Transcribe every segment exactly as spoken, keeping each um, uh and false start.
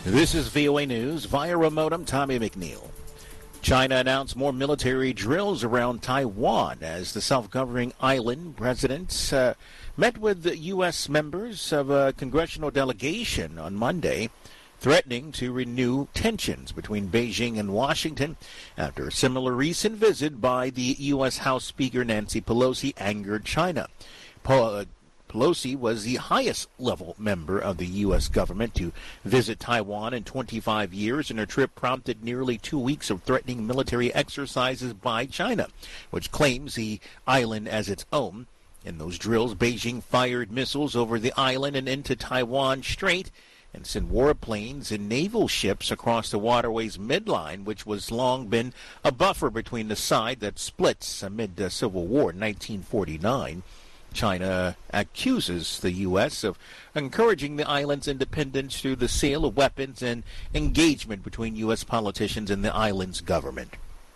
This is V O A News. Via remote, I'm Tommy McNeil. China announced more military drills around Taiwan as the self-governing island president uh, met with the U S members of a congressional delegation on Monday, threatening to renew tensions between Beijing and Washington after a similar recent visit by the U S House Speaker Nancy Pelosi angered China. Pelosi was the highest-level member of the U S government to visit Taiwan in twenty-five years, and her trip prompted nearly two weeks of threatening military exercises by China, which claims the island as its own. In those drills, Beijing fired missiles over the island and into Taiwan Strait and sent warplanes and naval ships across the waterway's midline, which was long been a buffer between the side that splits amid the Civil War in nineteen forty-nine. China accuses the U S of encouraging the island's independence through the sale of weapons and engagement between U S politicians and the island's government.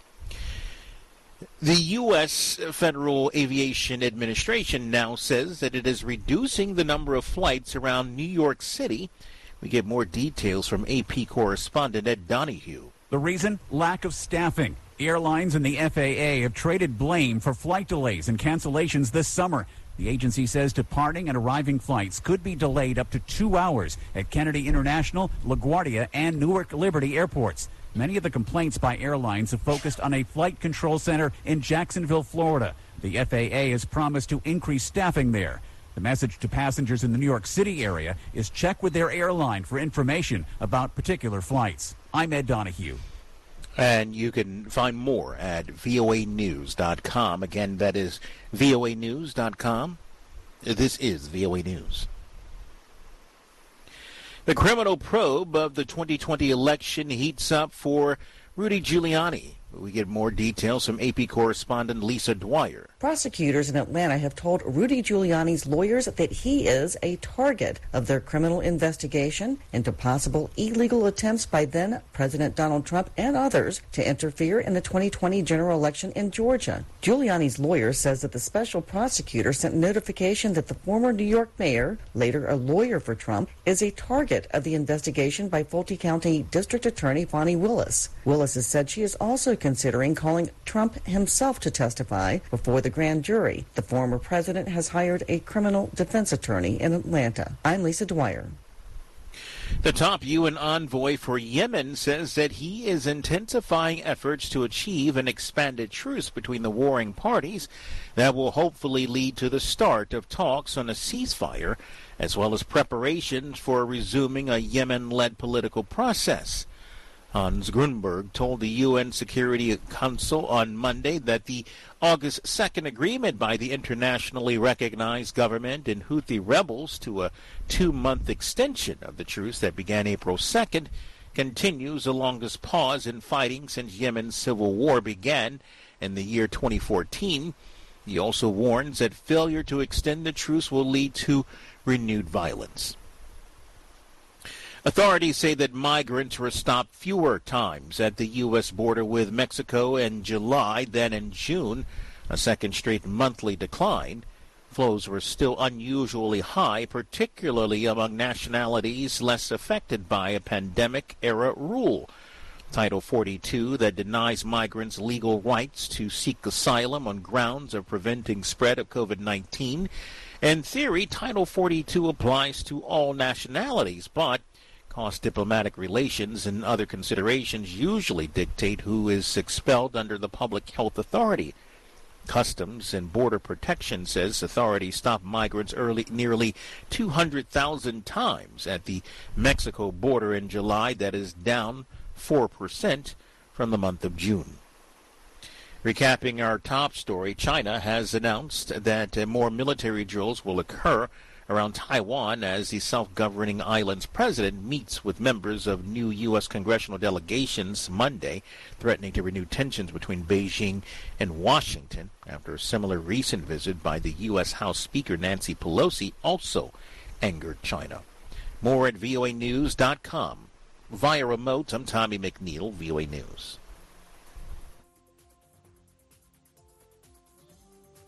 The U S Federal Aviation Administration now says that it is reducing the number of flights around New York City. We get more details from A P correspondent Ed Donahue. The reason? Lack of staffing. Airlines and the F A A have traded blame for flight delays and cancellations this summer. The agency says departing and arriving flights could be delayed up to two hours at Kennedy International, LaGuardia, and Newark Liberty airports. Many of the complaints by airlines have focused on a flight control center in Jacksonville, Florida. The F A A has promised to increase staffing there. The message to passengers in the New York City area is check with their airline for information about particular flights. I'm Ed Donahue. And you can find more at V O A news dot com. Again, that is V O A news dot com. This is V O A News. The criminal probe of the twenty twenty election heats up for Rudy Giuliani. We get more details from A P correspondent Lisa Dwyer. Prosecutors in Atlanta have told Rudy Giuliani's lawyers that he is a target of their criminal investigation into possible illegal attempts by then President Donald Trump and others to interfere in the twenty twenty general election in Georgia. Giuliani's lawyer says that the special prosecutor sent notification that the former New York mayor, later a lawyer for Trump, is a target of the investigation by Fulton County District Attorney Fani Willis. Willis has said she is also considering calling Trump himself to testify before the grand jury. The former president has hired a criminal defense attorney in Atlanta. I'm Lisa Dwyer. The top U N envoy for Yemen says that he is intensifying efforts to achieve an expanded truce between the warring parties that will hopefully lead to the start of talks on a ceasefire, as well as preparations for resuming a Yemen-led political process. Hans Grunberg told the U N Security Council on Monday that the August second agreement by the internationally recognized government and Houthi rebels to a two-month extension of the truce that began April second continues the longest pause in fighting since Yemen's civil war began in the year twenty fourteen. He also warns that failure to extend the truce will lead to renewed violence. Authorities say that migrants were stopped fewer times at the U S border with Mexico in July than in June, a second straight monthly decline. Flows were still unusually high, particularly among nationalities less affected by a pandemic-era rule. Title forty-two, that denies migrants legal rights to seek asylum on grounds of preventing spread of COVID nineteen. In theory, Title forty-two applies to all nationalities, but cost diplomatic relations and other considerations usually dictate who is expelled under the public health authority. Customs and Border Protection says authorities stopped migrants early nearly two hundred thousand times at the Mexico border in July. That is down four percent from the month of June. Recapping our top story, China has announced that uh, more military drills will occur around Taiwan as the self-governing island's president meets with members of new U S congressional delegations Monday, threatening to renew tensions between Beijing and Washington after a similar recent visit by the U S House Speaker Nancy Pelosi also angered China. More at V O A news dot com. Via remote, I'm Tommy McNeil, V O A News.